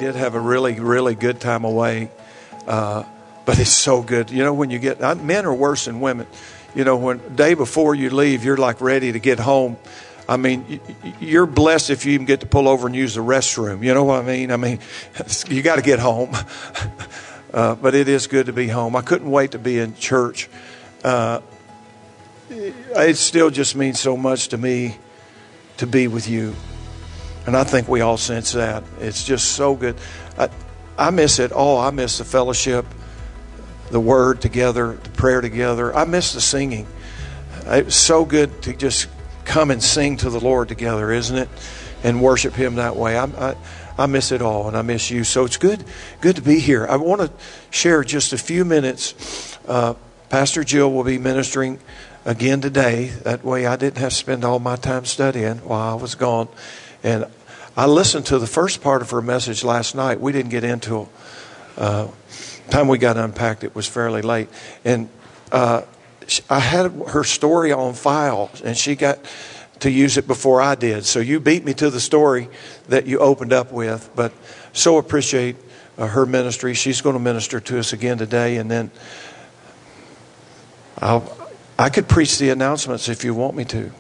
did have a really, really good time away. But it's so good. You know, when you get, men are worse than women. You know, when day before you leave, you're like ready to get home. I mean, you're blessed if you even get to pull over and use the restroom. You know what I mean? I mean, you got to get home. But it is good to be home. I couldn't wait to be in church. It still just means so much to me to be with you. And I think we all sense that. It's just so good. I miss it all. I miss the fellowship, the word together, the prayer together. I miss the singing. It's so good to just come and sing to the Lord together, isn't it? And worship Him that way. I miss it all, and I miss you. So it's good to be here. I want to share just a few minutes. Pastor Jill will be ministering again today. That way I didn't have to spend all my time studying while I was gone. And I listened to the first part of her message last night. We didn't get into time we got unpacked. It was fairly late. And I had her story on file, and she got to use it before I did. So you beat me to the story that you opened up with. But so appreciate her ministry. She's going to minister to us again today. And then I could preach the announcements if you want me to.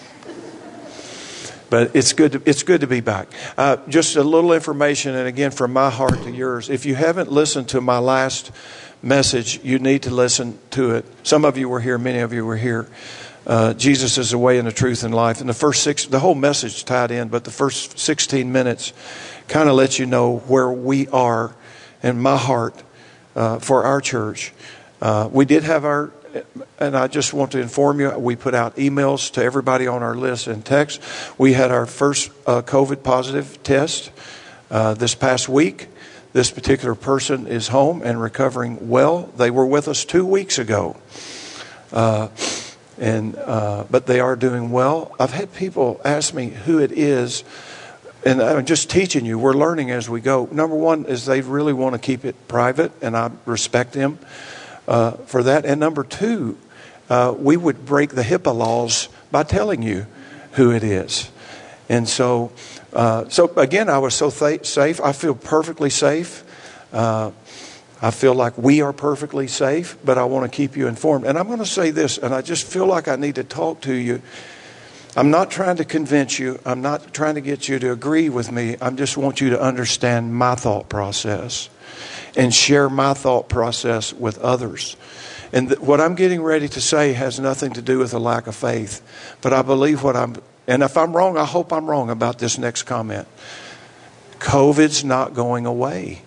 But it's good to be back. Just a little information, and again, from my heart to yours. If you haven't listened to my last message, you need to listen to it. Some of you were here, many of you were here. Jesus is the way and the truth and life. And the whole message tied in, but the first 16 minutes kind of lets you know where we are in my heart for our church. We did have and I just want to inform you, we put out emails to everybody on our list and text. We had our first COVID positive test this past week. This particular person is home and recovering well. They were with us 2 weeks ago. But they are doing well. I've had people ask me who it is, and I'm just teaching you. We're learning as we go. Number one is they really want to keep it private, and I respect them for that. And number two, we would break the HIPAA laws by telling you who it is. And so again, I was so safe. I feel perfectly safe. I feel like we are perfectly safe, but I want to keep you informed. And I'm going to say this, and I just feel like I need to talk to you. I'm not trying to convince you. I'm not trying to get you to agree with me. I just want you to understand my thought process and share my thought process with others. And what I'm getting ready to say has nothing to do with a lack of faith. But I believe and if I'm wrong, I hope I'm wrong about this next comment. COVID's not going away.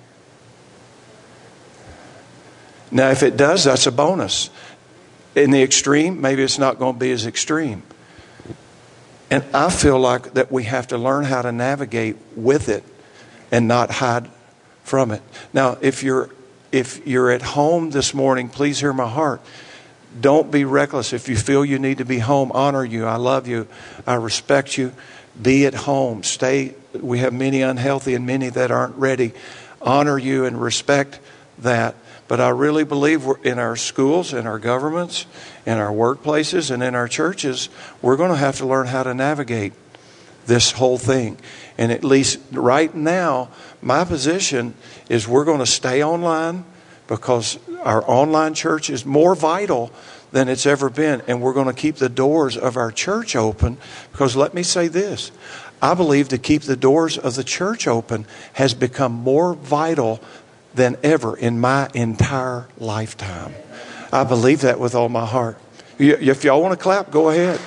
Now, if it does, that's a bonus. In the extreme, maybe it's not going to be as extreme. And I feel like that we have to learn how to navigate with it and not hide from it. Now, if you're at home this morning, please hear my heart. Don't be reckless. If you feel you need to be home, honor you. I love you. I respect you. Be at home. Stay. We have many unhealthy and many that aren't ready. Honor you and respect that. But I really believe we're in our schools, in our governments, in our workplaces, and in our churches, we're going to have to learn how to navigate this whole thing. And at least right now, my position is we're going to stay online because our online church is more vital than it's ever been. And we're going to keep the doors of our church open because let me say this. I believe to keep the doors of the church open has become more vital than ever in my entire lifetime. I believe that with all my heart. If y'all want to clap, go ahead.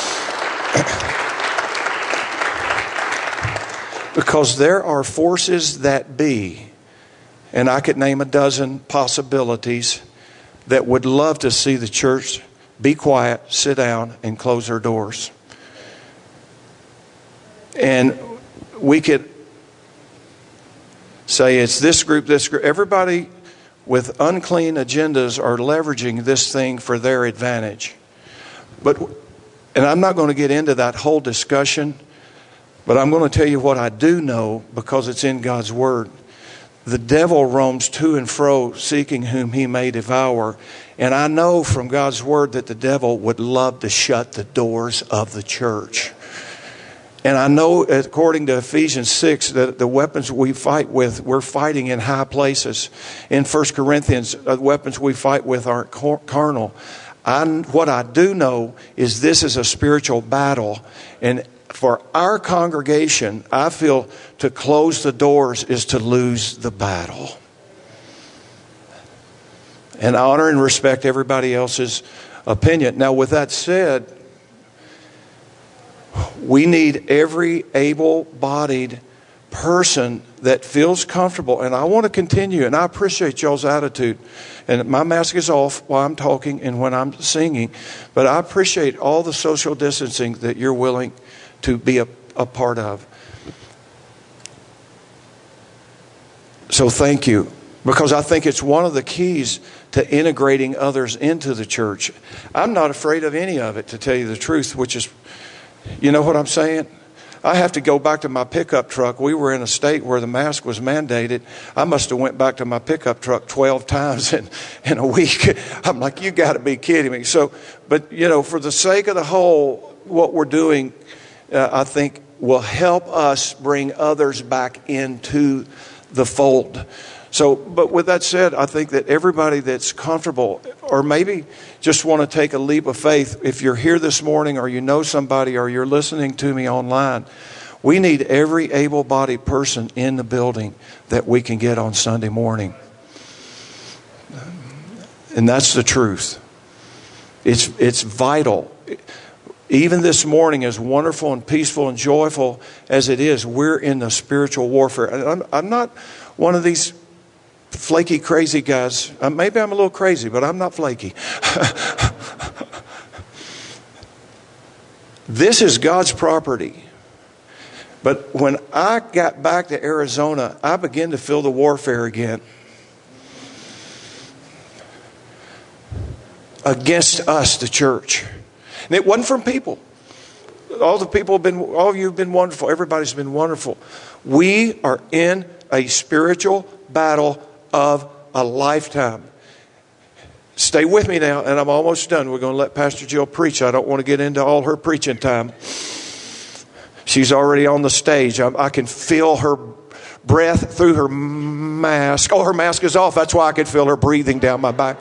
Because there are forces that be, and I could name a dozen possibilities that would love to see the church be quiet, sit down, and close their doors. And we could say it's this group. Everybody with unclean agendas are leveraging this thing for their advantage. And I'm not going to get into that whole discussion, but I'm going to tell you what I do know because it's in God's Word. The devil roams to and fro, seeking whom he may devour. And I know from God's Word that the devil would love to shut the doors of the church. And I know, according to Ephesians 6, that the weapons we fight with, we're fighting in high places. In 1 Corinthians, the weapons we fight with aren't carnal. What I do know is this is a spiritual battle. And for our congregation, I feel to close the doors is to lose the battle. And honor and respect everybody else's opinion. Now, with that said, we need every able-bodied person that feels comfortable. And I want to continue, and I appreciate y'all's attitude. And my mask is off while I'm talking and when I'm singing. But I appreciate all the social distancing that you're willing to be a part of. So thank you. Because I think it's one of the keys to integrating others into the church. I'm not afraid of any of it, to tell you the truth, which is, you know what I'm saying? I have to go back to my pickup truck. We were in a state where the mask was mandated. I must have went back to my pickup truck 12 times in a week. I'm like, you got to be kidding me. So, but, for the sake of the whole, what we're doing, I think will help us bring others back into the fold. So, but with that said, I think that everybody that's comfortable or maybe just want to take a leap of faith, if you're here this morning or you know somebody or you're listening to me online, we need every able-bodied person in the building that we can get on Sunday morning. And that's the truth. It's vital. Even this morning, as wonderful and peaceful and joyful as it is, we're in the spiritual warfare. And I'm not one of these flaky, crazy guys. Maybe I'm a little crazy, but I'm not flaky. This is God's property. But when I got back to Arizona, I began to feel the warfare again. Against us, the church. And it wasn't from people. All of you have been wonderful. Everybody's been wonderful. We are in a spiritual battle of a lifetime. Stay with me now, and I'm almost done. We're going to let Pastor Jill preach. I don't want to get into all her preaching time. She's already on the stage. I can feel her breath through her mask. Oh, her mask is off. That's why I could feel her breathing down my back.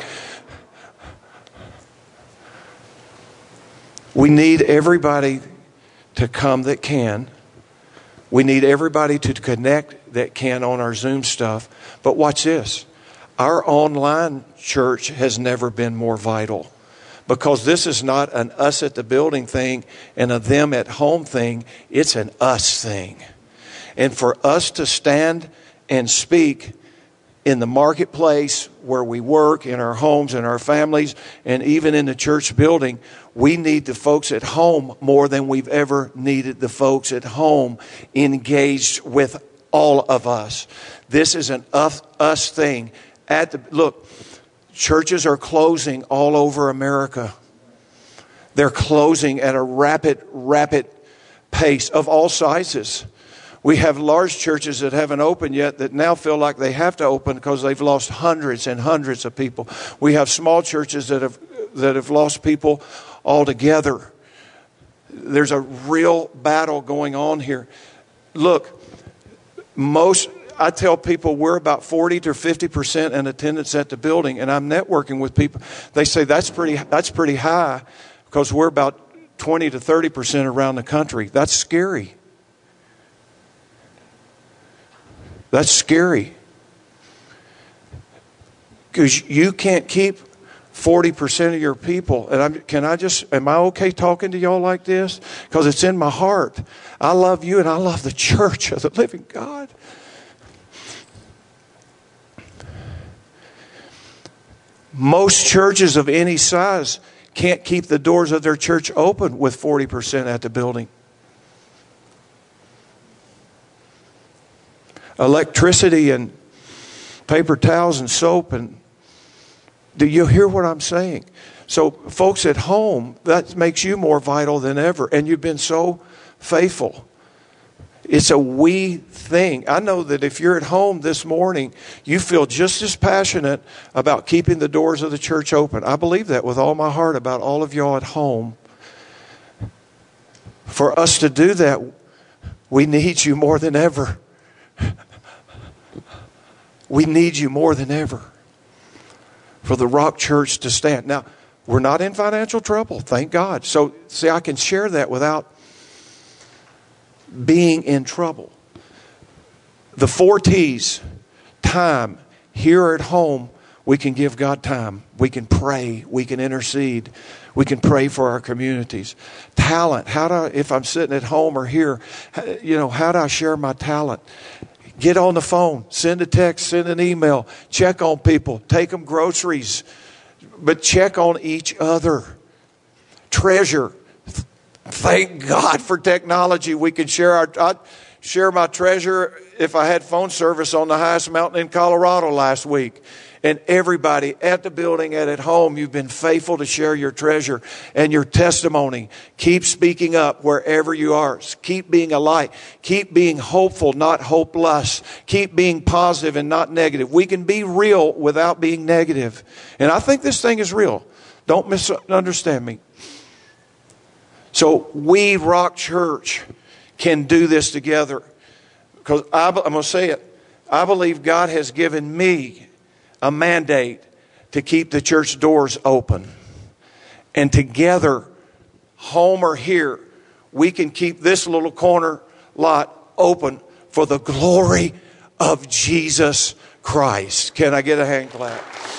We need everybody to come that can. We need everybody to connect that can on our Zoom stuff. But watch this. Our online church has never been more vital. Because this is not an us at the building thing and a them at home thing. It's an us thing. And for us to stand and speak in the marketplace where we work, in our homes, in our families, and even in the church building, we need the folks at home more than we've ever needed the folks at home engaged with all of us. This is an us thing. Look, churches are closing all over America. They're closing at a rapid pace of all sizes. We have large churches that haven't opened yet that now feel like they have to open because they've lost hundreds and hundreds of people. We have small churches that have lost people altogether. There's a real battle going on here. Look, I tell people we're about 40 to 50% in attendance at the building, and I'm networking with people. They say that's pretty high because we're about 20 to 30% around the country. That's scary. That's scary. Because you can't keep 40% of your people. And am I okay talking to y'all like this? Because it's in my heart. I love you and I love the church of the living God. Most churches of any size can't keep the doors of their church open with 40% at the building. Electricity and paper towels and soap. And do you hear what I'm saying? So folks at home, that makes you more vital than ever. And you've been so faithful. It's a we thing. I know that if you're at home this morning, you feel just as passionate about keeping the doors of the church open. I believe that with all my heart about all of y'all at home. For us to do that, We need you more than ever. We need you more than ever for the Rock Church to stand. Now, we're not in financial trouble, thank God. So, see, I can share that without being in trouble. The 4 T's, time. Here at home, we can give God time. We can pray. We can intercede. We can pray for our communities. Talent. If I'm sitting at home or here, how do I share my talent? Get on the phone. Send a text. Send an email. Check on people. Take them groceries. But check on each other. Treasure. Thank God for technology. We can I'd share my treasure if I had phone service on the highest mountain in Colorado last week. And everybody at the building and at home, you've been faithful to share your treasure and your testimony. Keep speaking up wherever you are. Keep being a light. Keep being hopeful, not hopeless. Keep being positive and not negative. We can be real without being negative. And I think this thing is real. Don't misunderstand me. So we, Rock Church, can do this together. Because I'm going to say it. I believe God has given me a mandate to keep the church doors open. And together, home or here, we can keep this little corner lot open for the glory of Jesus Christ. Can I get a hand clap?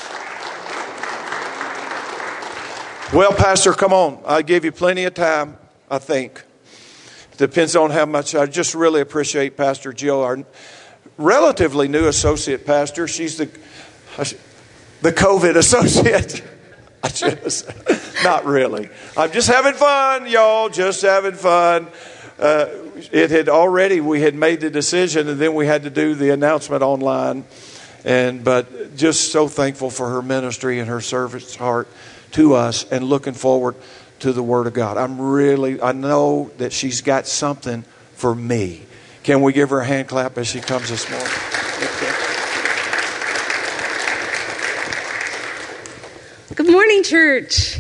Well, Pastor, come on. I gave you plenty of time, I think. Depends on how much. I just really appreciate Pastor Jill, our relatively new associate pastor. She's the COVID associate. I should have said. Not really. I'm just having fun, y'all. Just having fun. We had made the decision, and then we had to do the announcement online. But just so thankful for her ministry and her service heart to us, and looking forward to the Word of God. I know that she's got something for me. Can we give her a hand clap as she comes this morning? Good morning, church.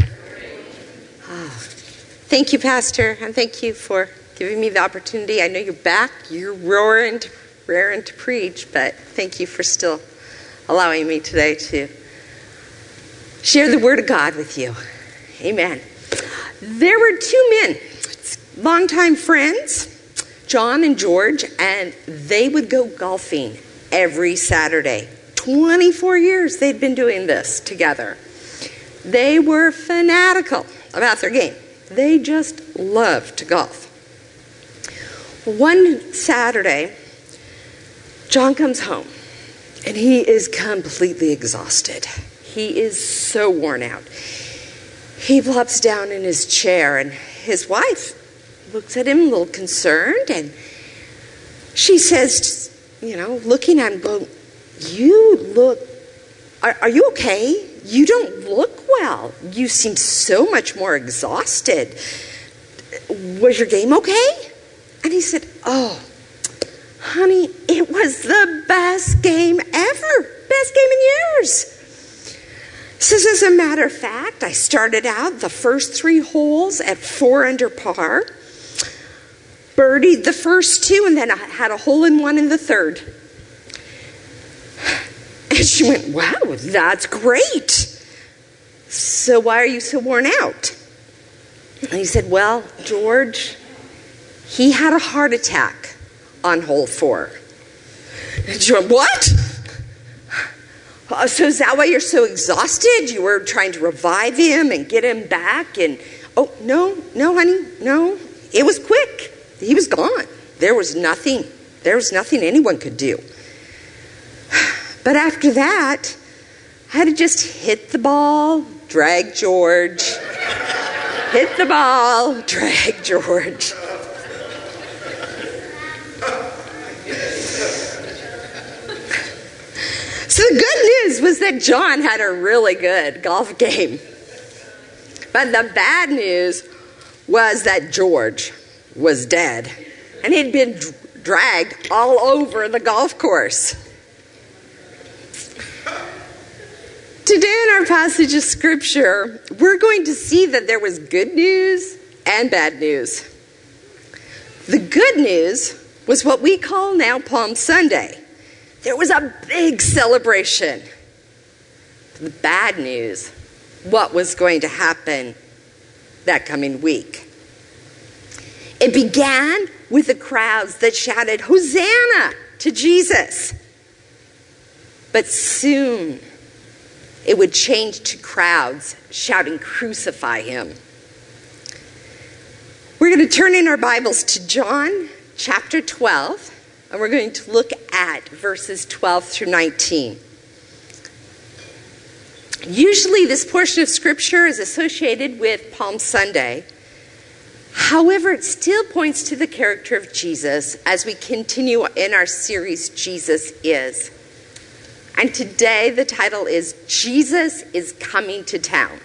Thank you, Pastor, and thank you for giving me the opportunity. I know you're back. You're raring to preach, but thank you for still allowing me today to share the Word of God with you. Amen. There were 2 men, longtime friends, John and George, and they would go golfing every Saturday. 24 years they'd been doing this together. They were fanatical about their game. They just loved to golf. One Saturday, John comes home, and he is completely exhausted. He is so worn out. He plops down in his chair, and his wife looks at him a little concerned, and she says, looking at him, going, are you okay? You don't look well. You seem so much more exhausted. Was your game okay? And he said, oh, honey, it was the best game ever. Best game in years. Says, as a matter of fact, I started out the first 3 holes at 4 under par, birdied the first 2, and then I had a hole-in-one in the 3rd. And she went, wow, that's great. So why are you so worn out? And he said, well, George, he had a heart attack on hole 4. And she went, what? So is that why you're so exhausted? You were trying to revive him and get him back? And oh, no, honey, no. It was quick. He was gone. There was nothing anyone could do. But after that, I had to just hit the ball, drag George. Hit the ball, drag George. So the good news was that John had a really good golf game. But the bad news was that George was dead. And he'd been dragged all over the golf course. Today in our passage of Scripture, we're going to see that there was good news and bad news. The good news was what we call now Palm Sunday. There was a big celebration. The bad news, what was going to happen that coming week? It began with the crowds that shouted, "Hosanna!" to Jesus. But soon it would change to crowds shouting, "Crucify him." We're going to turn in our Bibles to John chapter 12, and we're going to look at verses 12 through 19. Usually this portion of Scripture is associated with Palm Sunday. However, it still points to the character of Jesus as we continue in our series, Jesus Is. And today the title is Jesus is Coming to Town.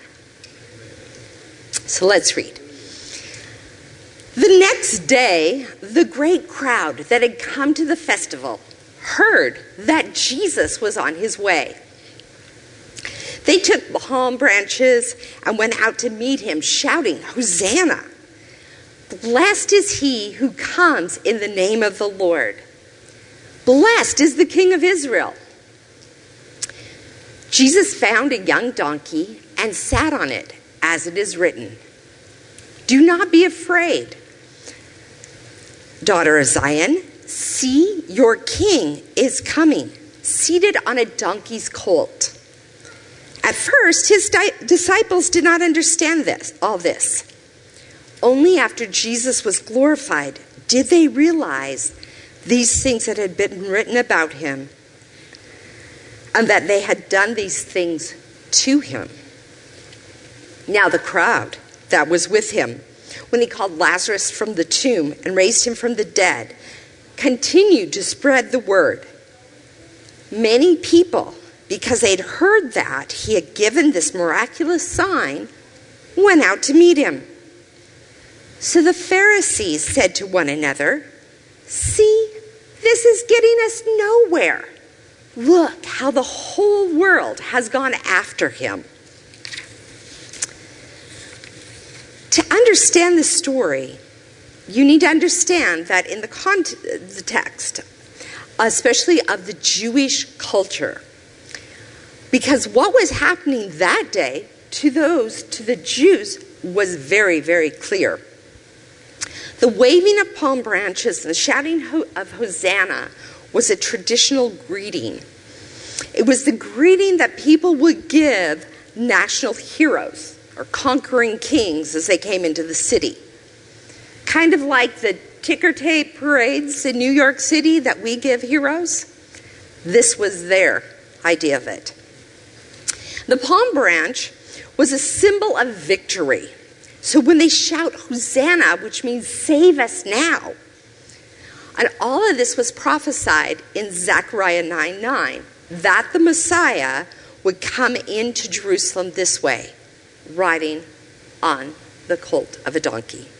So let's read. The next day, the great crowd that had come to the festival heard that Jesus was on his way. They took palm branches and went out to meet him, shouting, "Hosanna! Blessed is he who comes in the name of the Lord. Blessed is the King of Israel." Jesus found a young donkey and sat on it, as it is written, "Do not be afraid, daughter of Zion. See, your king is coming, seated on a donkey's colt." At first, his disciples did not understand all this. Only after Jesus was glorified did they realize these things that had been written about him, and that they had done these things to him. Now the crowd that was with him, when he called Lazarus from the tomb and raised him from the dead, continued to spread the word. Many people, because they'd heard that he had given this miraculous sign, went out to meet him. So the Pharisees said to one another, "See, this is getting us nowhere. Look how the whole world has gone after him." To understand the story, you need to understand that in the text, especially of the Jewish culture, because what was happening that day to the Jews was very, very clear. The waving of palm branches and the shouting of Hosanna was a traditional greeting. It was the greeting that people would give national heroes or conquering kings as they came into the city. Kind of like the ticker tape parades in New York City that we give heroes. This was their idea of it. The palm branch was a symbol of victory. So when they shout Hosanna, which means save us now, and all of this was prophesied in Zechariah 9:9, that the Messiah would come into Jerusalem this way, riding on the colt of a donkey.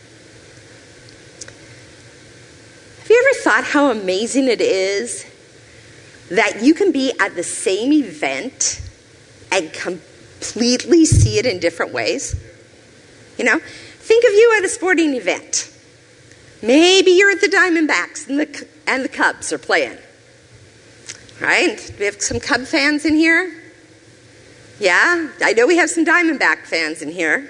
Have you ever thought how amazing it is that you can be at the same event and completely see it in different ways? You know, think of you at a sporting event. Maybe you're at the Diamondbacks and the Cubs are playing. Right? Do we have some Cub fans in here? Yeah, I know we have some Diamondback fans in here.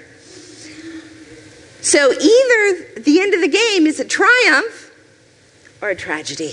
So either the end of the game is a triumph or a tragedy.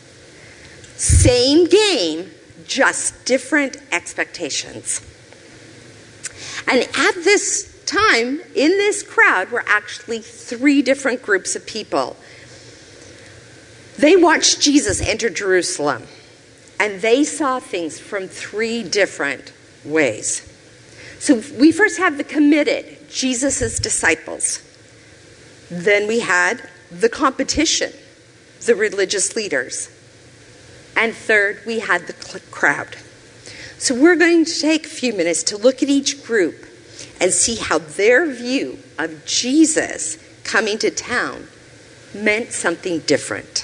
Same game, just different expectations. And at this time, in this crowd, were actually three different groups of people. They watched Jesus enter Jerusalem, and they saw things from three different ways. So we first have the committed, Jesus' disciples. Then we had the competition, the religious leaders. And third, we had the crowd. So we're going to take a few minutes to look at each group and see how their view of Jesus coming to town meant something different.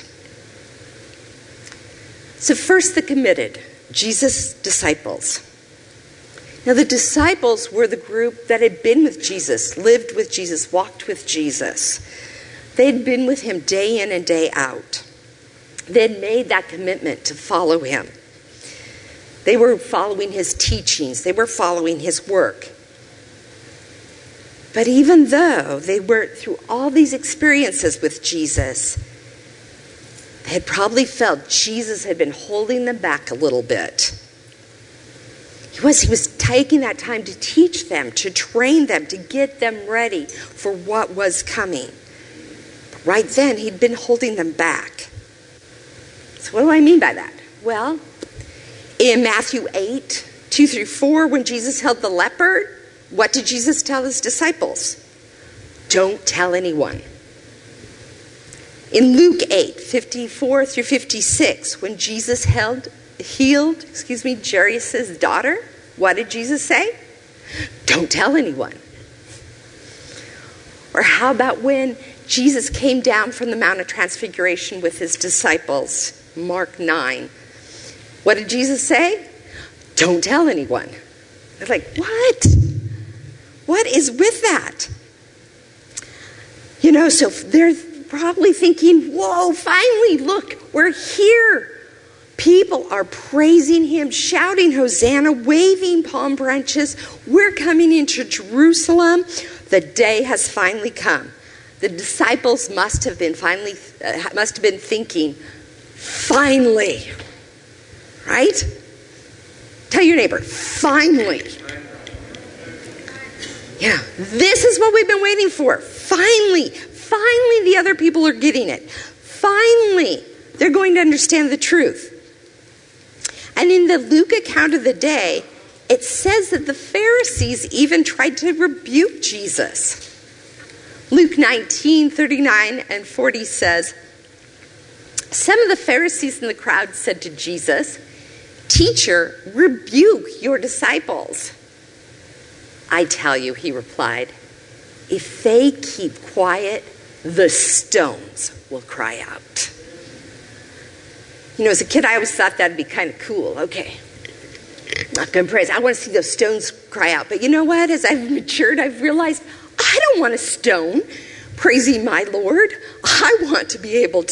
So first, the committed, Jesus' disciples. Now, the disciples were the group that had been with Jesus, lived with Jesus, walked with Jesus. They had been with him day in and day out. They had made that commitment to follow him. They were following his teachings. They were following his work. But even though they were through all these experiences with Jesus, they had probably felt Jesus had been holding them back a little bit. He was taking that time to teach them, to train them, to get them ready for what was coming. But right then, he'd been holding them back. So what do I mean by that? Well, in Matthew 8, 2-4, when Jesus healed the leper, what did Jesus tell his disciples? Don't tell anyone. In Luke 8, 54-56, when Jesus healed Jairus' daughter, what did Jesus say? Don't tell anyone. Or how about when Jesus came down from the Mount of Transfiguration with his disciples, Mark 9. What did Jesus say? Don't tell anyone. They're like, what? What is with that? So they're probably thinking, whoa, finally, look, we're here. People are praising him, shouting Hosanna, waving palm branches. We're coming into Jerusalem. The day has finally come. The disciples must have been thinking, finally, right? Tell your neighbor, finally. Yeah, this is what we've been waiting for. Finally, the other people are getting it. Finally, they're going to understand the truth. And in the Luke account of the day, it says that the Pharisees even tried to rebuke Jesus. Luke 19:39-40 says, some of the Pharisees in the crowd said to Jesus, "Teacher, rebuke your disciples." "I tell you," he replied, "if they keep quiet, the stones will cry out." As a kid, I always thought that'd be kind of cool. Okay, I'm not going to praise. I want to see those stones cry out. But you know what? As I've matured, I've realized I don't want a stone praising my Lord. I want to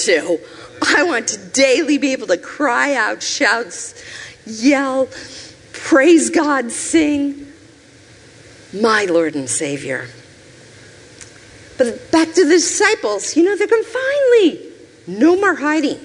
daily be able to cry out, shout, yell, praise God, sing, my Lord and Savior. But back to the disciples, they're going, finally, no more hiding.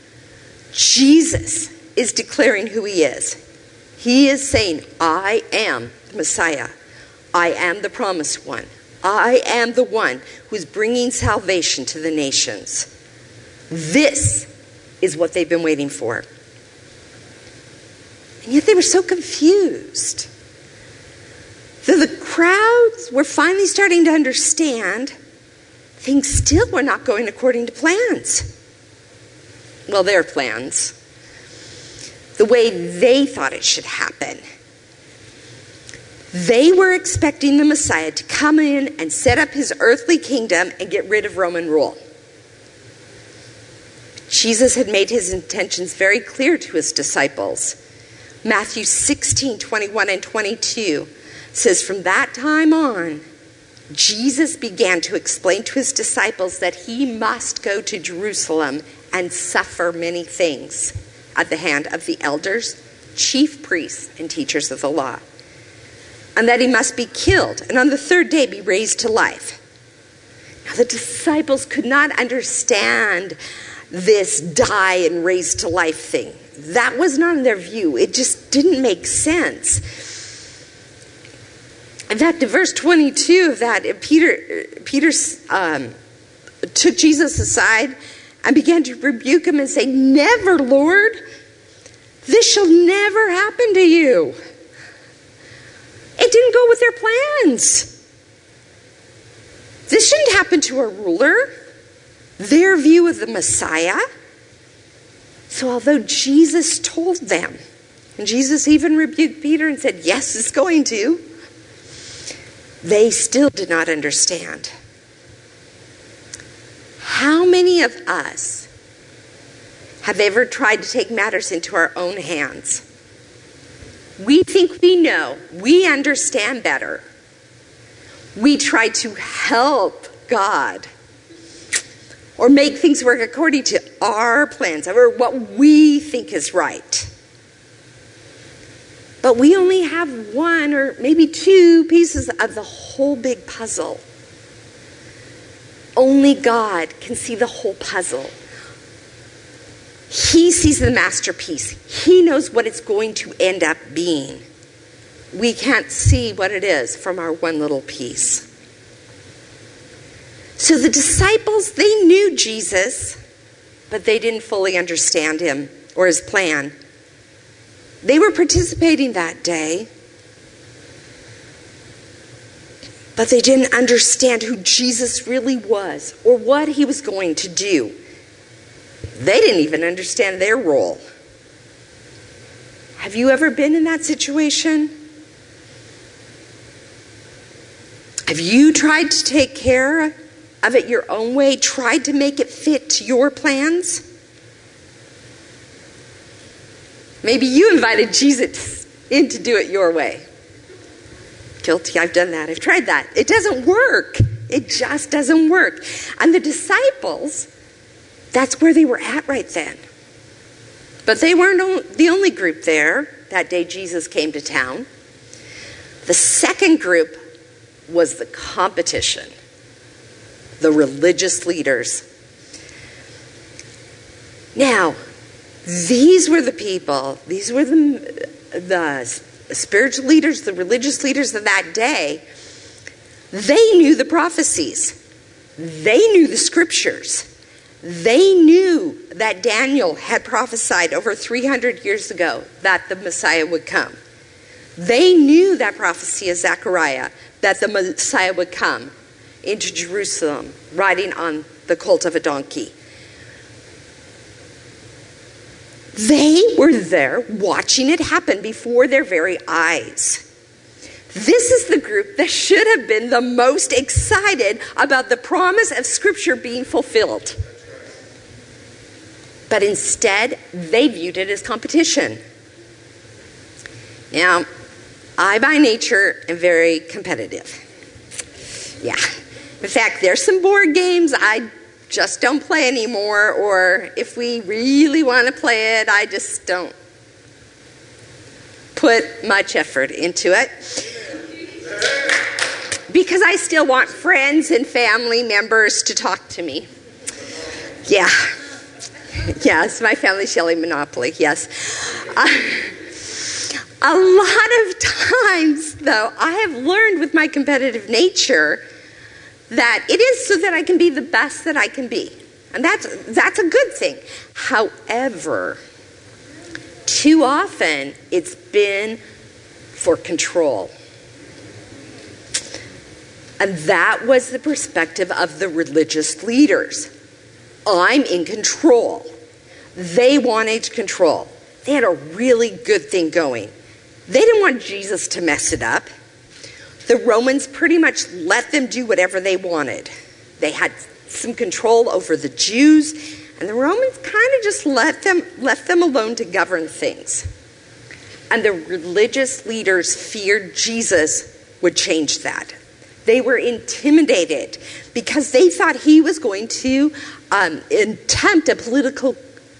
Jesus is declaring who he is. He is saying, I am the Messiah. I am the promised one. I am the one who's bringing salvation to the nations. This is what they've been waiting for. And yet they were so confused. So the crowds were finally starting to understand things still were not going according to plans. Well, their plans. The way they thought it should happen. They were expecting the Messiah to come in and set up his earthly kingdom and get rid of Roman rule. Jesus had made his intentions very clear to his disciples. Matthew 16:21-22 says, from that time on, Jesus began to explain to his disciples that he must go to Jerusalem and suffer many things at the hand of the elders, chief priests, and teachers of the law. And that he must be killed, and on the third day be raised to life. Now the disciples could not understand this die and raised to life thing. That was not in their view. It just didn't make sense. In fact, in verse 22 of that, Peter took Jesus aside and began to rebuke him and say, never, Lord. This shall never happen to you. It didn't go with their plans. This shouldn't happen to a ruler. Their view of the Messiah. So although Jesus told them, and Jesus even rebuked Peter and said, yes, it's going to, they still did not understand. How many of us have ever tried to take matters into our own hands? We think we know. We understand better. We try to help God or make things work according to our plans, over what we think is right. But we only have one or maybe two pieces of the whole big puzzle. Only God can see the whole puzzle. He sees the masterpiece. He knows what it's going to end up being. We can't see what it is from our one little piece. So the disciples, they knew Jesus, but they didn't fully understand him or his plan. They were participating that day, but they didn't understand who Jesus really was or what he was going to do. They didn't even understand their role. Have you ever been in that situation? Have you tried to take care of it your own way, tried to make it fit to your plans? Maybe you invited Jesus in to do it your way. Guilty, I've done that. I've tried that. It doesn't work. It just doesn't work. And the disciples, that's where they were at right then. But they weren't the only group there that day Jesus came to town. The second group was the competition, the religious leaders. Now, these were the people, these were the spiritual leaders, the religious leaders of that day. They knew the prophecies. They knew the scriptures. They knew that Daniel had prophesied over 300 years ago that the Messiah would come. They knew that prophecy of Zechariah, that the Messiah would come into Jerusalem riding on the colt of a donkey. They were there watching it happen before their very eyes. This is the group that should have been the most excited about the promise of Scripture being fulfilled. But instead, they viewed it as competition. Now, I by nature am very competitive. Yeah. In fact, there's some board games I just don't play anymore, or if we really want to play it, I just don't put much effort into it. Because I still want friends and family members to talk to me. Yeah. Yes, my family's yelling Monopoly, yes. A lot of times, though, I have learned with my competitive nature that it is so that I can be the best that I can be. And that's a good thing. However, too often it's been for control. And that was the perspective of the religious leaders. I'm in control. They wanted control. They had a really good thing going. They didn't want Jesus to mess it up. The Romans pretty much let them do whatever they wanted. They had some control over the Jews, and the Romans kind of just left them alone to govern things. And the religious leaders feared Jesus would change that. They were intimidated because they thought he was going to attempt a political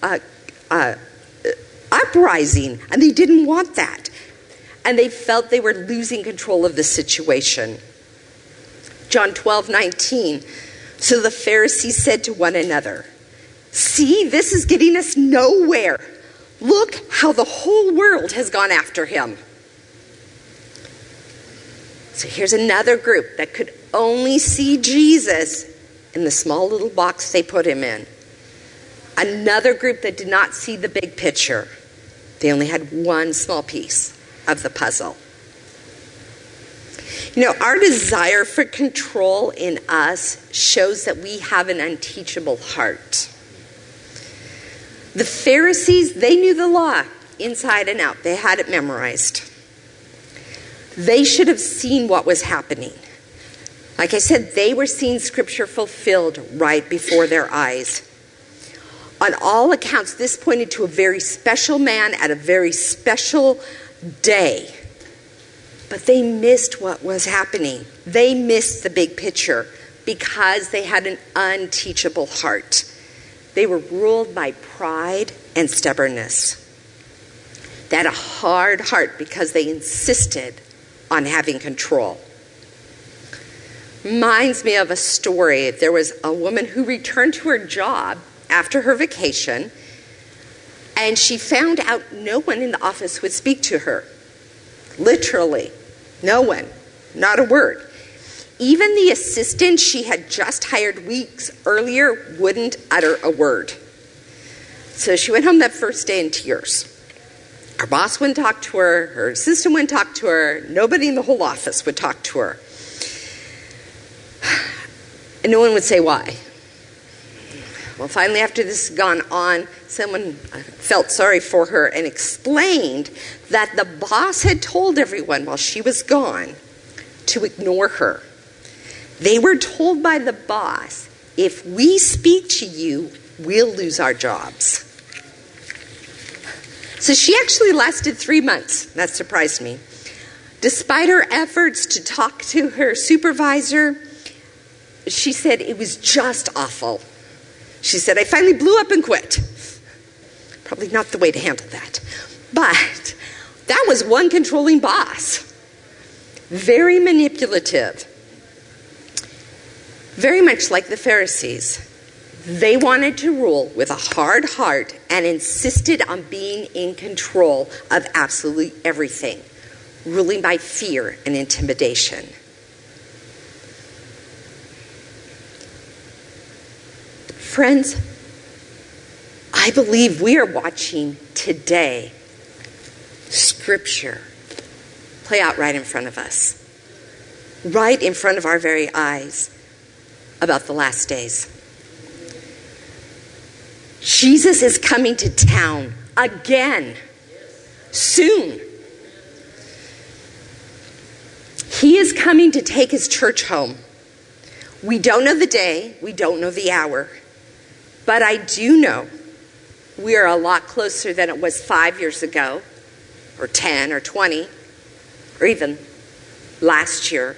uprising, and they didn't want that. And they felt they were losing control of the situation. John 12:19. So the Pharisees said to one another, "See, this is getting us nowhere. Look how the whole world has gone after him." So here's another group that could only see Jesus in the small little box they put him in. Another group that did not see the big picture. They only had one small piece of the puzzle. You know, our desire for control in us shows that we have an unteachable heart. The Pharisees, they knew the law inside and out. They had it memorized. They should have seen what was happening. Like I said, they were seeing Scripture fulfilled right before their eyes. On all accounts, this pointed to a very special man at a very special day. But they missed what was happening. They missed the big picture because they had an unteachable heart. They were ruled by pride and stubbornness. They had a hard heart because they insisted on having control. Reminds me of a story. There was a woman who returned to her job after her vacation, and she found out no one in the office would speak to her. Literally, no one, not a word. Even the assistant she had just hired weeks earlier wouldn't utter a word. So she went home that first day in tears. Her boss wouldn't talk to her. Her assistant wouldn't talk to her. Nobody in the whole office would talk to her. And no one would say why. Well, finally, after this had gone on, someone felt sorry for her and explained that the boss had told everyone while she was gone to ignore her. They were told by the boss, if we speak to you, we'll lose our jobs. So she actually lasted 3 months. That surprised me. Despite her efforts to talk to her supervisor, she said it was just awful. She said, I finally blew up and quit. Probably not the way to handle that. But that was one controlling boss. Very manipulative. Very much like the Pharisees. They wanted to rule with a hard heart and insisted on being in control of absolutely everything, ruling by fear and intimidation. Friends, I believe we are watching today Scripture play out right in front of us, right in front of our very eyes about the last days. Jesus is coming to town again, soon. He is coming to take his church home. We don't know the day, we don't know the hour, but I do know we are a lot closer than it was 5 years ago, or 10, or 20, or even last year,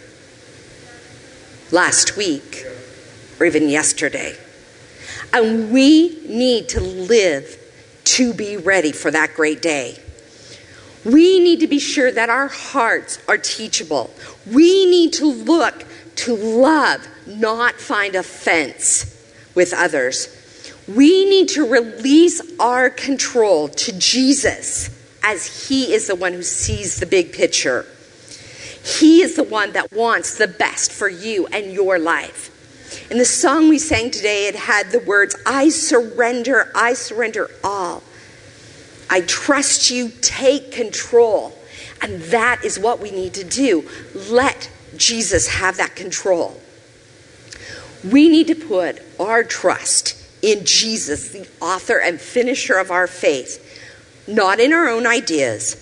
last week, or even yesterday. And we need to live to be ready for that great day. We need to be sure that our hearts are teachable. We need to look to love, not find offense with others. We need to release our control to Jesus, as he is the one who sees the big picture. He is the one that wants the best for you and your life. In the song we sang today, it had the words, I surrender all. I trust you, take control. And that is what we need to do. Let Jesus have that control. We need to put our trust in Jesus, the author and finisher of our faith, not in our own ideas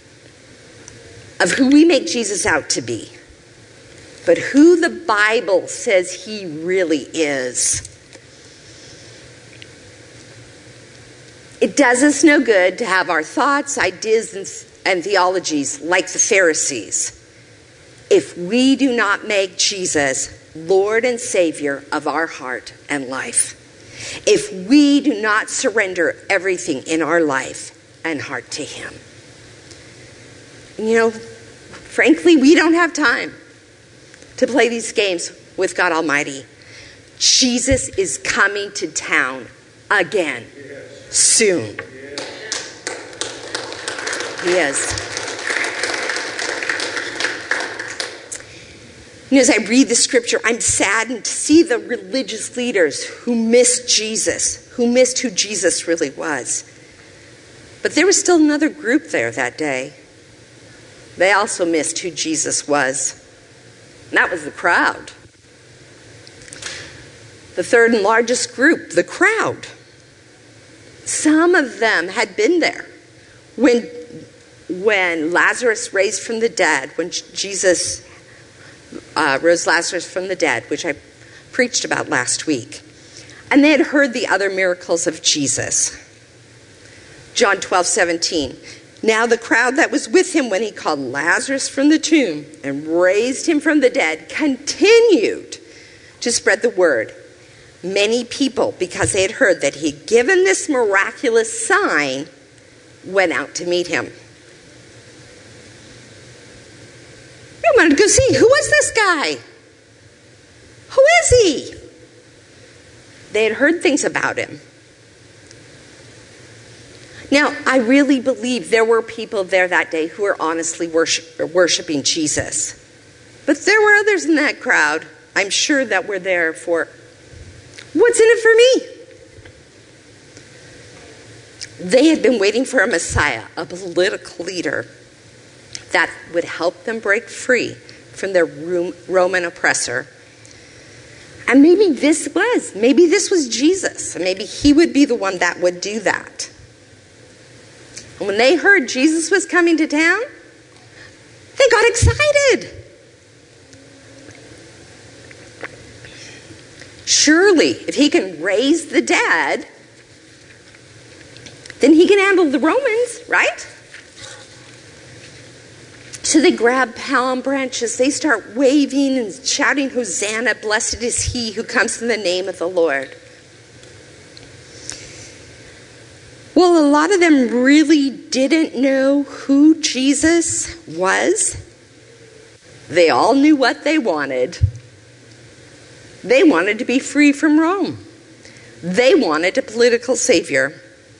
of who we make Jesus out to be, but who the Bible says he really is. It does us no good to have our thoughts, ideas, and theologies like the Pharisees if we do not make Jesus Lord and Savior of our heart and life. If we do not surrender everything in our life and heart to him. You know, frankly, we don't have time to play these games with God Almighty. Jesus is coming to town again, soon. He is. You know, as I read the scripture, I'm saddened to see the religious leaders who missed Jesus, who missed who Jesus really was. But there was still another group there that day. They also missed who Jesus was. And that was the crowd. The third and largest group, the crowd. Some of them had been there when Lazarus raised from the dead, when Jesus rose Lazarus from the dead, which I preached about last week. And they had heard the other miracles of Jesus. John 12:17. Now the crowd that was with him when he called Lazarus from the tomb and raised him from the dead continued to spread the word. many people, because they had heard that he'd given this miraculous sign, went out to meet him. They wanted to go see, who was this guy? Who is he? They had heard things about him. Now, I really believe there were people there that day who were honestly worshiping Jesus. But there were others in that crowd, I'm sure, that were there for, what's in it for me? They had been waiting for a Messiah, a political leader that would help them break free from their Roman oppressor. And maybe this was Jesus. And maybe he would be the one that would do that. And when they heard Jesus was coming to town, they got excited. Surely, if he can raise the dead, then he can handle the Romans, right? So they grab palm branches, they start waving and shouting, Hosanna, blessed is he who comes in the name of the Lord. Well, a lot of them really didn't know who Jesus was. They all knew what they wanted. They wanted to be free from Rome. They wanted a political savior.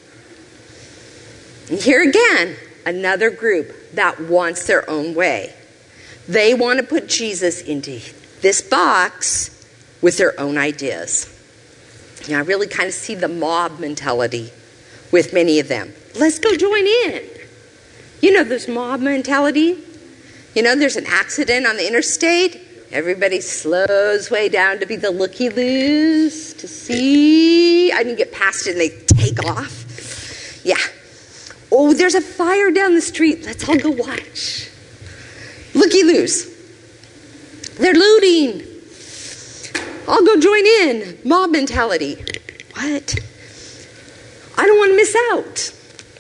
And here again, another group that wants their own way. They want to put Jesus into this box with their own ideas. And I really kind of see the mob mentality with many of them. Let's go join in. You know this mob mentality? You know, there's an accident on the interstate. Everybody slows way down to be the looky-loos, to see. I didn't get past it and they take off. Yeah. Oh, there's a fire down the street. Let's all go watch. Looky-loos. They're looting. I'll go join in. Mob mentality. What? I don't want to miss out.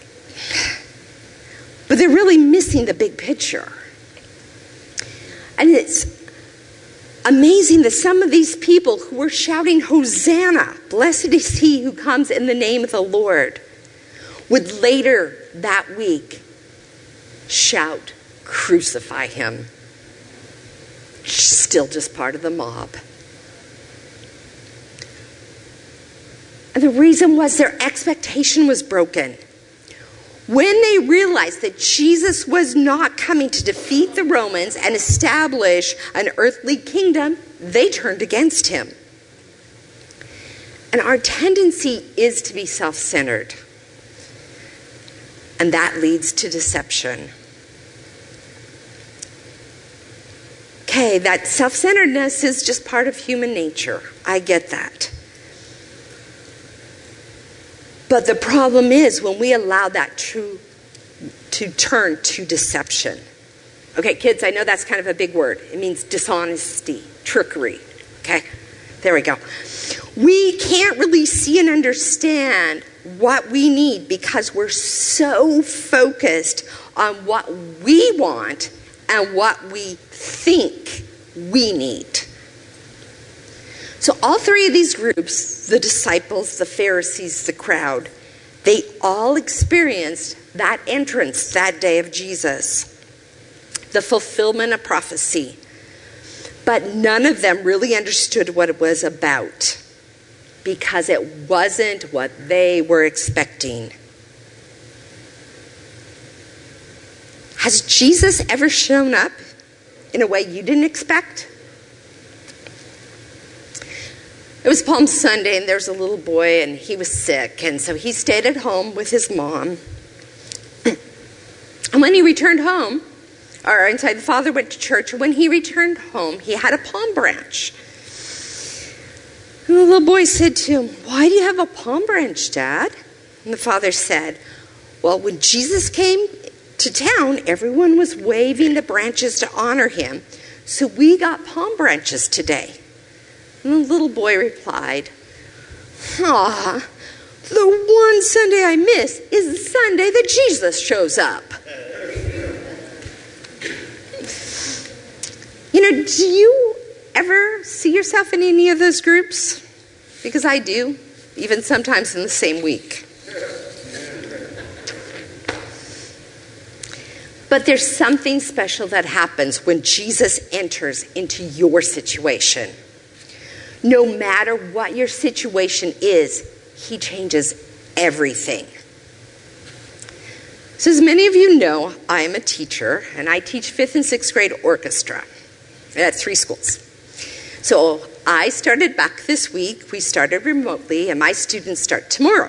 But they're really missing the big picture. And it's amazing that some of these people who were shouting, Hosanna, blessed is he who comes in the name of the Lord, would later that week shout, crucify him. Still just part of the mob. And the reason was their expectation was broken. When they realized that Jesus was not coming to defeat the Romans and establish an earthly kingdom, they turned against him. And our tendency is to be self-centered. And that leads to deception. Okay, that self-centeredness is just part of human nature. I get that. But the problem is when we allow that to turn to deception. Okay, kids, I know that's kind of a big word. It means dishonesty, trickery. Okay, there we go. We can't really see and understand what we need because we're so focused on what we want and what we think we need. So all three of these groups, the disciples, the Pharisees, the crowd, they all experienced that entrance that day of Jesus, the fulfillment of prophecy. But none of them really understood what it was about because it wasn't what they were expecting. Has Jesus ever shown up in a way you didn't expect? It was Palm Sunday, and there's a little boy, and he was sick, and so he stayed at home with his mom. And when he returned home, the father went to church, and when he returned home, he had a palm branch. And the little boy said to him, "Why do you have a palm branch, Dad?" And the father said, "Well, when Jesus came to town, everyone was waving the branches to honor him, so we got palm branches today." And the little boy replied, "Aw, the one Sunday I miss is the Sunday that Jesus shows up." You know, do you ever see yourself in any of those groups? because I do, even sometimes in the same week. But there's something special that happens when Jesus enters into your situation. No matter what your situation is, he changes everything. So as many of you know, I am a teacher, and I teach 5th and 6th grade orchestra at 3 schools. So I started back this week. We started remotely, and my students start tomorrow.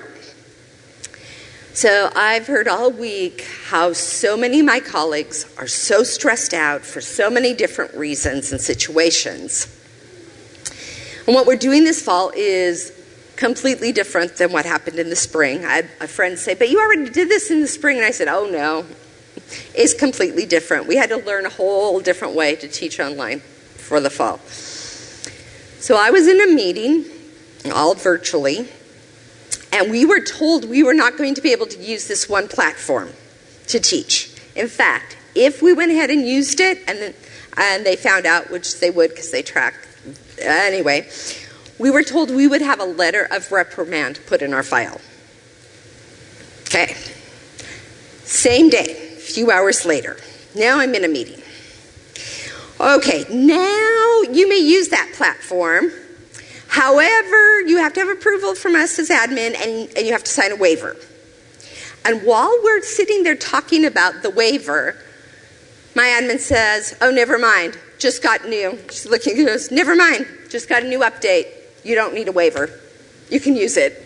So I've heard all week how so many of my colleagues are so stressed out for so many different reasons and situations. And what we're doing this fall is completely different than what happened in the spring. I had a friend say, but you already did this in the spring. And I said, oh no, it's completely different. We had to learn a whole different way to teach online for the fall. So I was in a meeting, all virtually, and we were told we were not going to be able to use this one platform to teach. In fact, if we went ahead and used it, and they found out, which they would because they track, anyway, we were told we would have a letter of reprimand put in our file. Okay. Same day, a few hours later. Now I'm in a meeting. Okay, now you may use that platform. However, you have to have approval from us as admin, and you have to sign a waiver. And while we're sitting there talking about the waiver, my admin says, oh, never mind, just got new. She's looking and goes, never mind, just got a new update. You don't need a waiver. You can use it.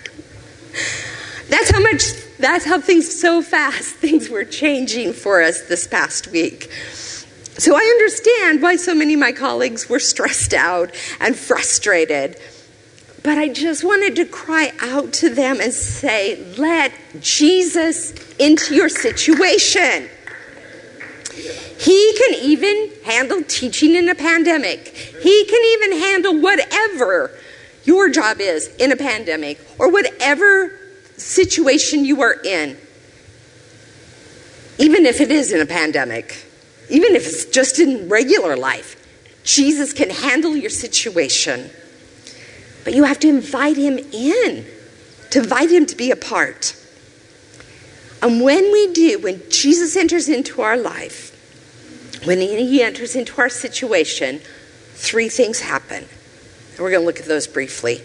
That's how so fast things were changing for us this past week. So I understand why so many of my colleagues were stressed out and frustrated. But I just wanted to cry out to them and say, let Jesus into your situation. He can even handle teaching in a pandemic. He can even handle whatever your job is in a pandemic or whatever situation you are in. Even if it is in a pandemic. Even if it's just in regular life, Jesus can handle your situation. But you have to invite him in, to invite him to be a part. And when we do, when Jesus enters into our life, when he enters into our situation, 3 things happen. And we're going to look at those briefly.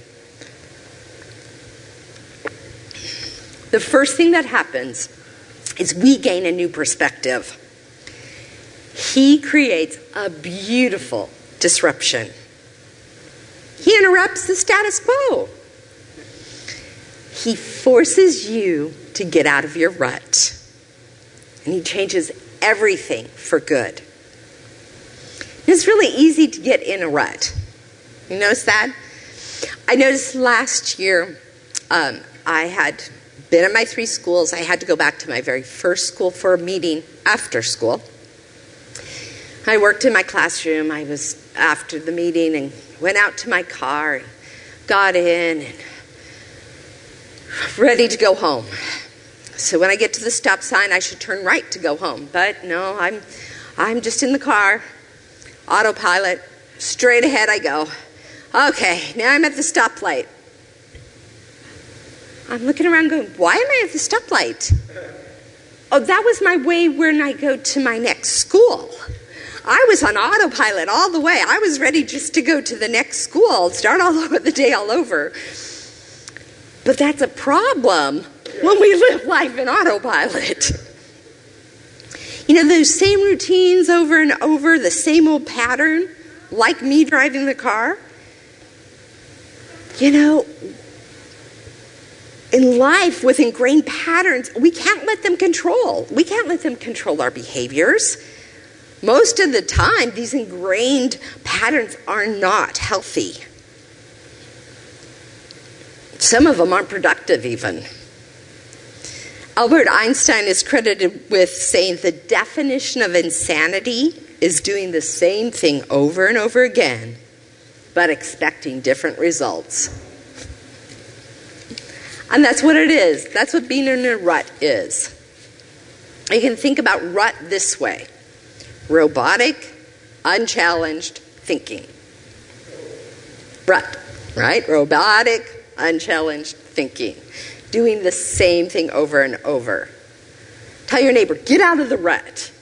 The first thing that happens is we gain a new perspective. He creates a beautiful disruption. He interrupts the status quo. He forces you to get out of your rut. And he changes everything for good. It's really easy to get in a rut. You notice that? I noticed last year I had been at my 3 schools. I had to go back to my very first school for a meeting after school. I worked in my classroom. I was after the meeting and went out to my car, and got in, and ready to go home. So when I get to the stop sign, I should turn right to go home. But no, I'm just in the car, autopilot, straight ahead I go. Okay, now I'm at the stoplight. I'm looking around going, why am I at the stoplight? Oh, that was my way when I go to my next school. I was on autopilot all the way. I was ready just to go to the next school, start all over the day all over. But that's a problem when we live life in autopilot. You know, those same routines over and over, the same old pattern, like me driving the car. You know, in life with ingrained patterns, we can't let them control. We can't let them control our behaviors. Most of the time, these ingrained patterns are not healthy. Some of them aren't productive even. Albert Einstein is credited with saying the definition of insanity is doing the same thing over and over again, but expecting different results. And that's what it is. That's what being in a rut is. You can think about rut this way. Robotic, unchallenged thinking. Rut. right? Robotic, unchallenged thinking. Doing the same thing over and over. Tell your neighbor, get out of the rut.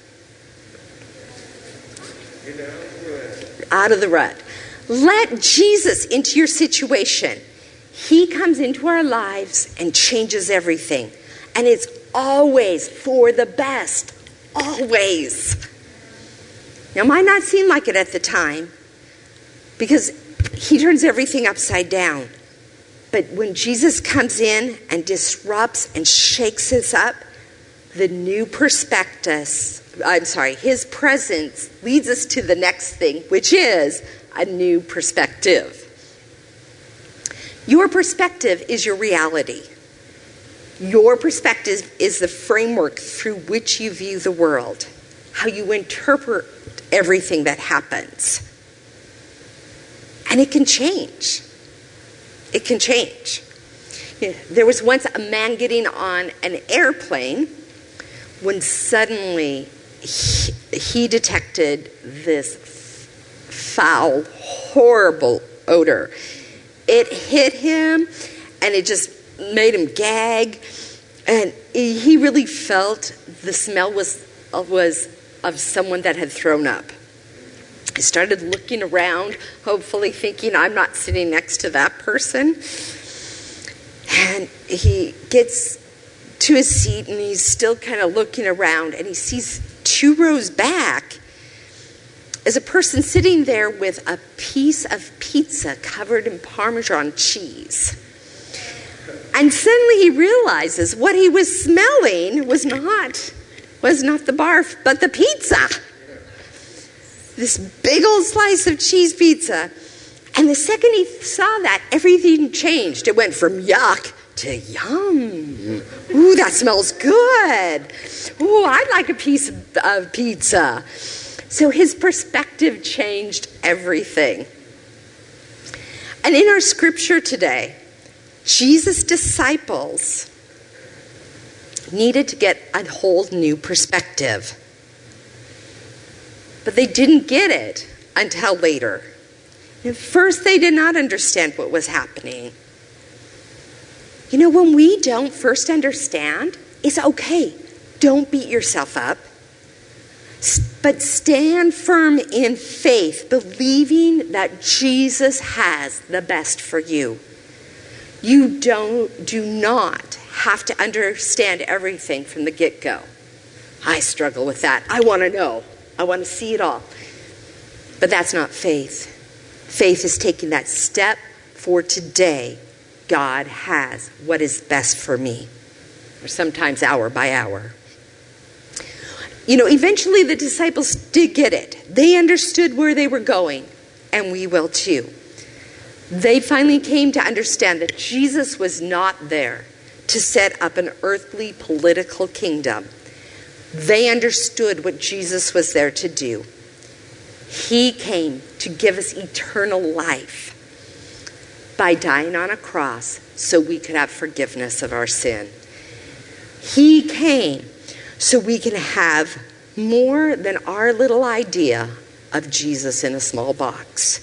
Out of the rut. Let Jesus into your situation. He comes into our lives and changes everything. And it's always for the best. Always. Now, it might not seem like it at the time, because he turns everything upside down. But when Jesus comes in and disrupts and shakes us up, the new his presence leads us to the next thing, which is a new perspective. Your perspective is your reality. Your perspective is the framework through which you view the world, how you interpret everything that happens. And it can change. It can change. There was once a man getting on an airplane when suddenly he detected this foul, horrible odor. It hit him and it just made him gag. And he really felt the smell was of someone that had thrown up. He started looking around, hopefully thinking, I'm not sitting next to that person. And he gets to his seat and he's still kind of looking around, and he sees 2 rows back is a person sitting there with a piece of pizza covered in Parmesan cheese. And suddenly he realizes what he was smelling was not the barf, but the pizza. This big old slice of cheese pizza. And the second he saw that, everything changed. It went from yuck to yum. Ooh, that smells good. Ooh, I'd like a piece of pizza. So his perspective changed everything. And in our scripture today, Jesus' disciples needed to get a whole new perspective. But they didn't get it until later. At first, they did not understand what was happening. You know, when we don't first understand, it's okay. Don't beat yourself up. But stand firm in faith, believing that Jesus has the best for you. You do not have to understand everything from the get-go. I struggle with that. I want to know. I want to see it all. But that's not faith. Faith is taking that step for today. God has what is best for me. Or sometimes hour by hour. You know, eventually the disciples did get it. They understood where they were going. And we will too. They finally came to understand that Jesus was not there to set up an earthly political kingdom. They understood what Jesus was there to do. He came to give us eternal life by dying on a cross so we could have forgiveness of our sin. He came so we can have more than our little idea of Jesus in a small box.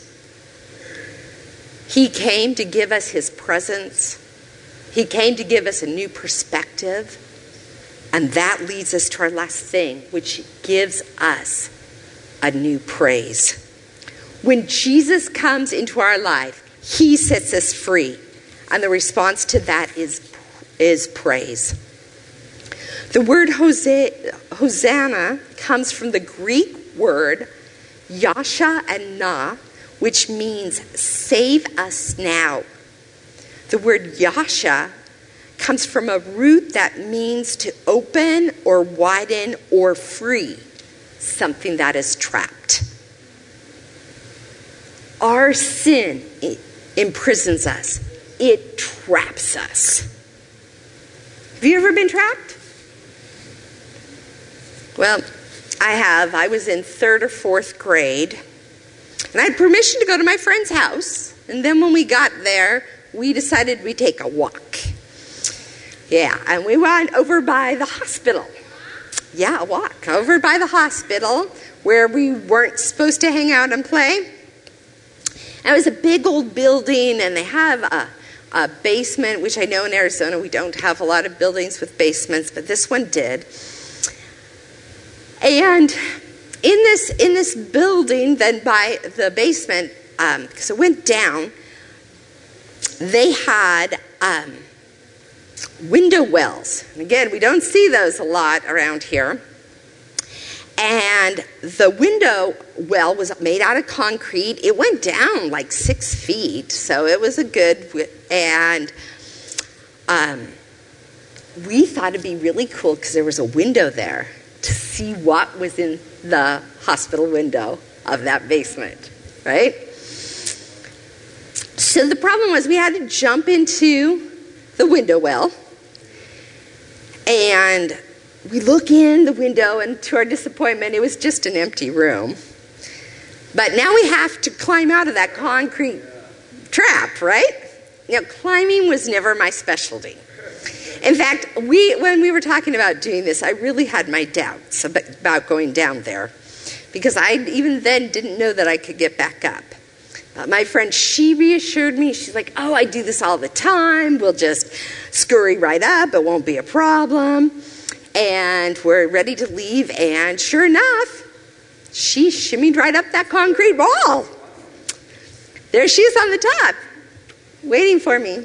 He came to give us his presence. He came to give us a new perspective. And that leads us to our last thing, which gives us a new praise. When Jesus comes into our life, he sets us free. And the response to that is praise. The word Hosanna comes from the Greek word yasha and na, which means save us now. The word yasha comes from a root that means to open or widen or free something that is trapped. Our sin imprisons us. It traps us. Have you ever been trapped? Well, I have. I was in 3rd or 4th grade, and I had permission to go to my friend's house. And then when we got there, we decided we'd take a walk. Yeah, and we went over by the hospital. Yeah, a walk over by the hospital where we weren't supposed to hang out and play. And it was a big old building, and they have a basement, which I know in Arizona we don't have a lot of buildings with basements, but this one did. And in this building, then by the basement, because it went down, they had window wells. And again, we don't see those a lot around here. And the window well was made out of concrete. It went down like 6 feet, so it was a good, and we thought it'd be really cool because there was a window there to see what was in the hospital window of that basement, right? So the problem was we had to jump into the window well, and we look in the window, and to our disappointment, it was just an empty room. But now we have to climb out of that concrete trap, right? Now, climbing was never my specialty. In fact, when we were talking about doing this, I really had my doubts about going down there, because I even then didn't know that I could get back up. My friend, she reassured me. She's like, oh, I do this all the time. We'll just scurry right up. It won't be a problem. And we're ready to leave. And sure enough, she shimmied right up that concrete wall. There she is on the top, waiting for me.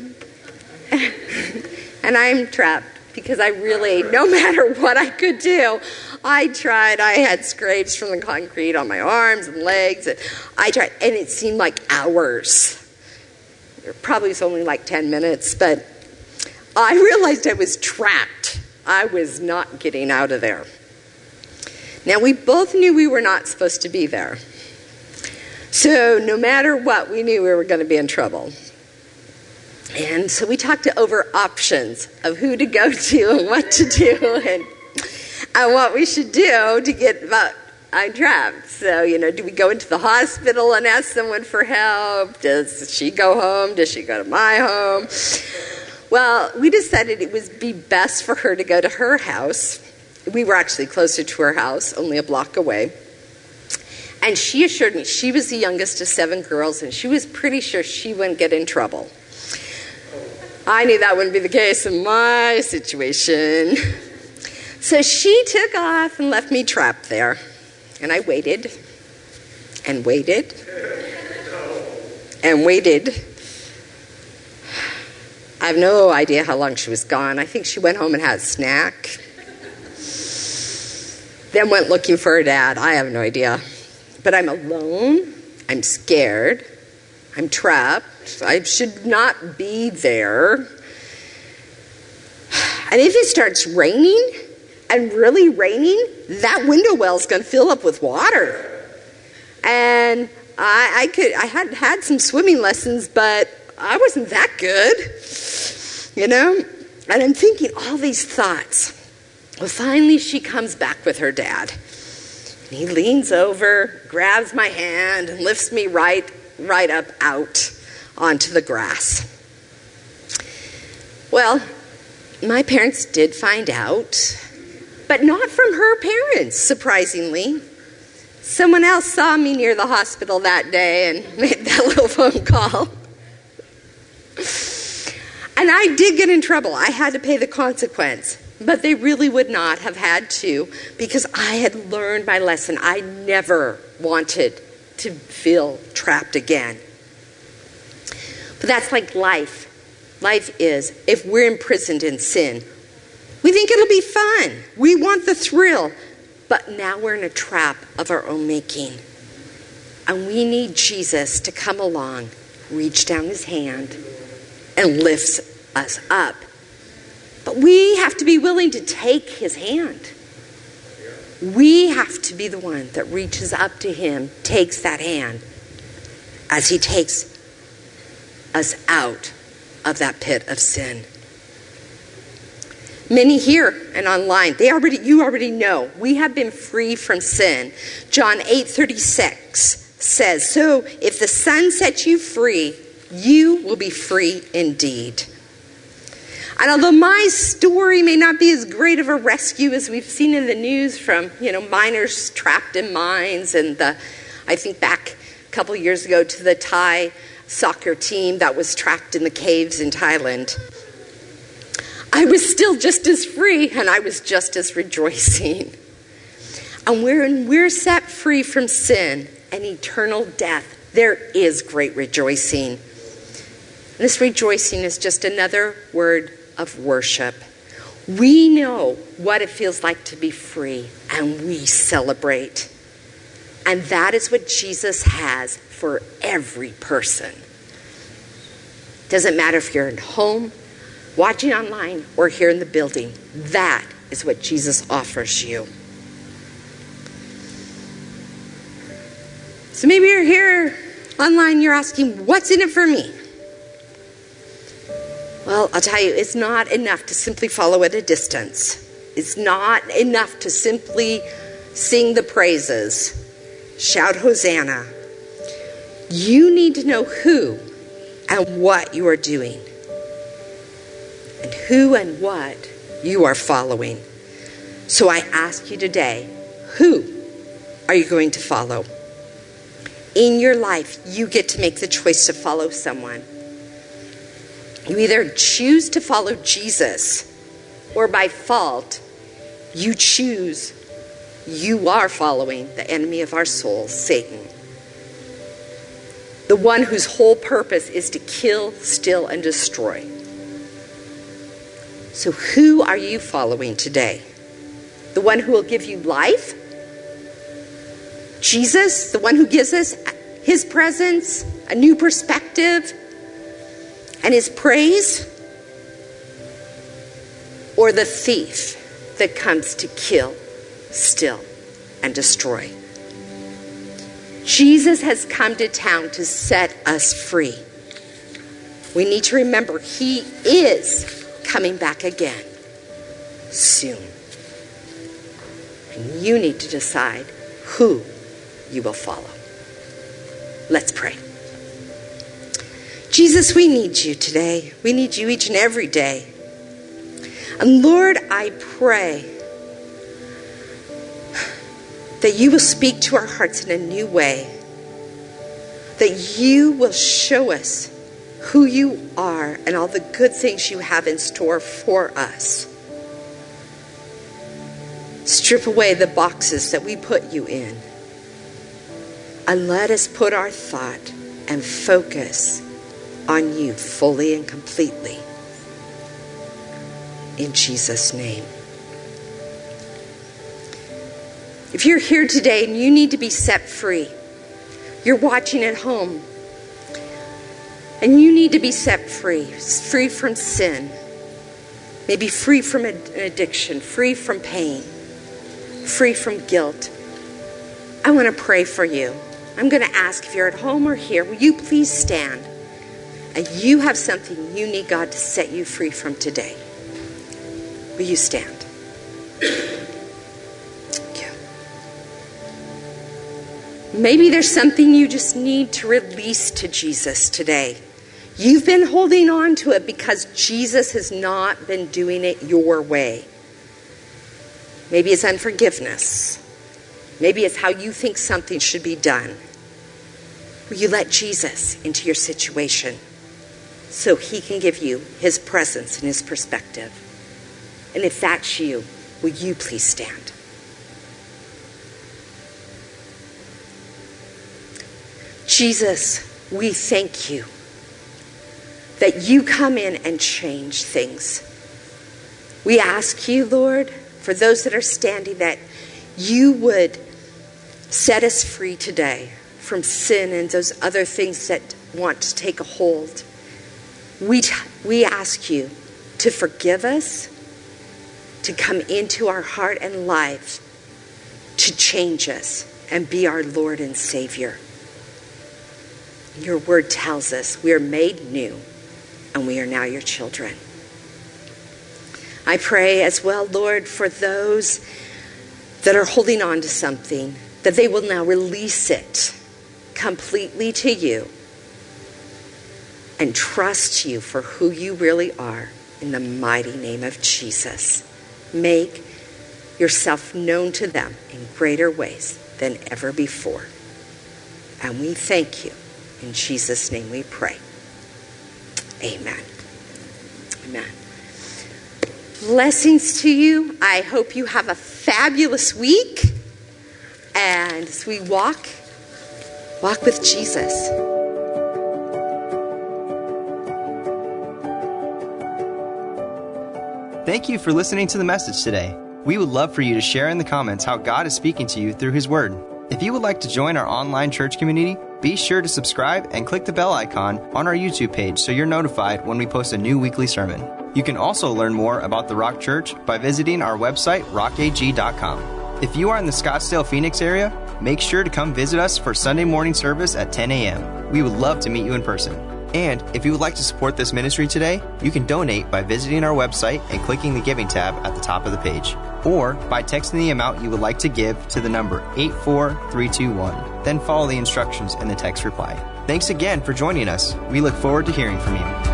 And I'm trapped because I really, no matter what I could do, I tried. I had scrapes from the concrete on my arms and legs. And I tried, and it seemed like hours. It probably was only like 10 minutes, but I realized I was trapped. I was not getting out of there. Now, we both knew we were not supposed to be there. So no matter what, we knew we were going to be in trouble. And so we talked over options of who to go to and what to do and what we should do to get untrapped. So, do we go into the hospital and ask someone for help? Does she go home? Does she go to my home? Well, we decided it would be best for her to go to her house. We were actually closer to her house, only a block away. And she assured me she was the youngest of 7 girls, and she was pretty sure she wouldn't get in trouble. I knew that wouldn't be the case in my situation. So she took off and left me trapped there. And I waited and waited and waited. I have no idea how long she was gone. I think she went home and had a snack. Then went looking for her dad. I have no idea. But I'm alone. I'm scared. I'm trapped. I should not be there. And if it starts raining, and really raining, that window well is going to fill up with water. And I had some swimming lessons, but I wasn't that good, And I'm thinking all these thoughts. Well, finally she comes back with her dad. And he leans over, grabs my hand, and lifts me right up out onto the grass. Well, my parents did find out, but not from her parents, surprisingly. Someone else saw me near the hospital that day and made that little phone call. And I did get in trouble. I had to pay the consequence. But they really would not have had to, because I had learned my lesson. I never wanted to feel trapped again. But that's like life. Life is, if we're imprisoned in sin, we think it'll be fun. We want the thrill. But now we're in a trap of our own making. And we need Jesus to come along, reach down his hand, and lifts us up. But we have to be willing to take his hand. We have to be the one that reaches up to him, takes that hand, as he takes us out of that pit of sin. Many here and online, you already know, we have been free from sin. John 8:36 says, so if the Son sets you free, you will be free indeed. And although my story may not be as great of a rescue as we've seen in the news from, miners trapped in mines, and I think back a couple years ago to the Thai soccer team that was trapped in the caves in Thailand, I was still just as free and I was just as rejoicing. And when we're set free from sin and eternal death, there is great rejoicing. And this rejoicing is just another word of worship. We know what it feels like to be free, and we celebrate. And that is what Jesus has for every person. Doesn't matter if you're at home, watching online, or here in the building. That is what Jesus offers you. So maybe you're here online, you're asking, what's in it for me? Well, I'll tell you, it's not enough to simply follow at a distance. It's not enough to simply sing the praises, shout Hosanna. You need to know who and what you are doing, and who and what you are following. So I ask you today, who are you going to follow? In your life, you get to make the choice to follow someone. You either choose to follow Jesus, or by fault, you choose you are following the enemy of our souls, Satan. The one whose whole purpose is to kill, steal, and destroy. So who are you following today? The one who will give you life? Jesus, the one who gives us his presence, a new perspective, and his praise? Or the thief that comes to kill, steal, and destroy? Jesus has come to town to set us free. We need to remember he is coming back again soon. And you need to decide who you will follow. Let's pray. Jesus, we need you today. We need you each and every day. And Lord, I pray that you will speak to our hearts in a new way. That you will show us who you are and all the good things you have in store for us. Strip away the boxes that we put you in. And let us put our thought and focus on you fully and completely. In Jesus' name. If you're here today and you need to be set free, you're watching at home, and you need to be set free from sin, maybe free from an addiction, free from pain, free from guilt, I want to pray for you. I'm going to ask if you're at home or here, will you please stand? And you have something you need God to set you free from today. Will you stand? Maybe there's something you just need to release to Jesus today. You've been holding on to it because Jesus has not been doing it your way. Maybe it's unforgiveness. Maybe it's how you think something should be done. Will you let Jesus into your situation so he can give you his presence and his perspective? And if that's you, will you please stand? Jesus, we thank you that you come in and change things. We ask you, Lord, for those that are standing, that you would set us free today from sin and those other things that want to take a hold. We ask you to forgive us, to come into our heart and life, to change us and be our Lord and Savior. Your word tells us we are made new and we are now your children. I pray as well, Lord, for those that are holding on to something, that they will now release it completely to you and trust you for who you really are in the mighty name of Jesus. Make yourself known to them in greater ways than ever before. And we thank you. In Jesus' name we pray. Amen. Amen. Blessings to you. I hope you have a fabulous week. And as we walk with Jesus. Thank you for listening to the message today. We would love for you to share in the comments how God is speaking to you through His Word. If you would like to join our online church community, be sure to subscribe and click the bell icon on our YouTube page so you're notified when we post a new weekly sermon. You can also learn more about the Rock Church by visiting our website, rockag.com. If you are in the Scottsdale, Phoenix area, make sure to come visit us for Sunday morning service at 10 a.m. We would love to meet you in person. And if you would like to support this ministry today, you can donate by visiting our website and clicking the Giving tab at the top of the page, or by texting the amount you would like to give to the number 84321. Then follow the instructions in the text reply. Thanks again for joining us. We look forward to hearing from you.